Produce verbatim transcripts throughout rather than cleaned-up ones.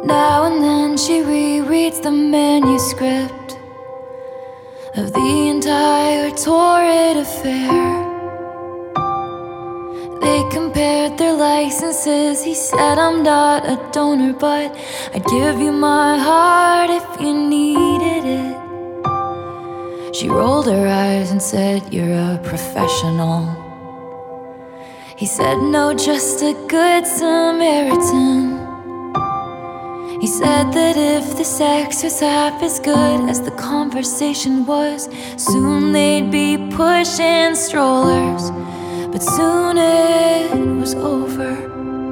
Now and then she rereads the manuscript of the entire torrid affair. They compared their licenses. He said, I'm not a donor, but I'd give you my heart if you needed it. She rolled her eyes and said, you're a professional. He said, no, just a good Samaritan. He said that if the sex was half as good as the conversation was, soon they'd be pushing strollers. But soon it was over.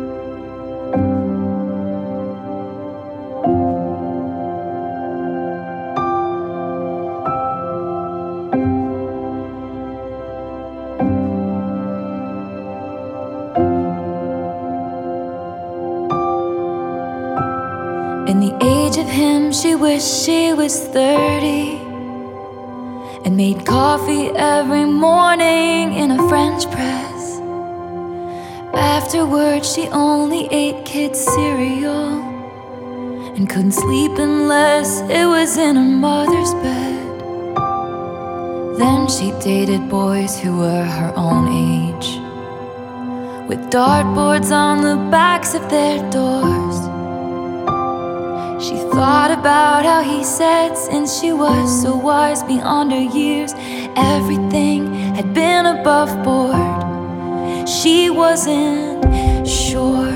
In the age of him, she wished she was thirty and made coffee every morning in a French press. Afterwards, she only ate kids' cereal and couldn't sleep unless it was in her mother's bed. Then she dated boys who were her own age, with dartboards on the backs of their doors. She thought about how he said, since she was so wise beyond her years, everything had been above board. She wasn't sure.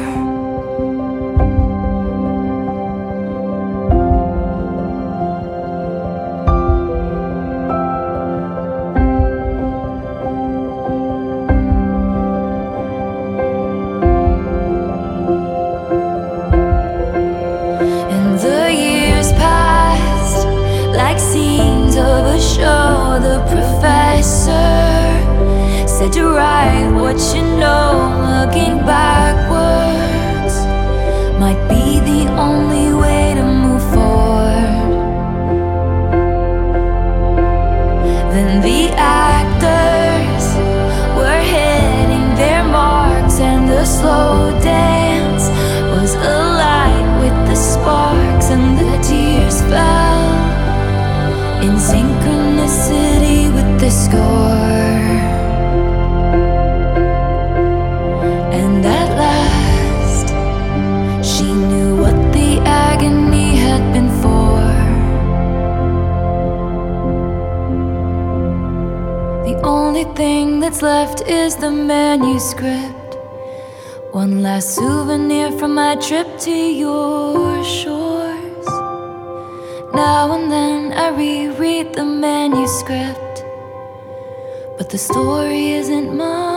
Like scenes of a show, the professor said to write what you know. Looking backwards might be the only way to move forward. Then the actors were hitting their marks, and the slow dance was alight with the sparks, and the tears fell in synchronicity with the score. And at last, she knew what the agony had been for. The only thing that's left is the manuscript, one last souvenir from my trip to your shores. Now and then I reread the manuscript, but the story isn't mine.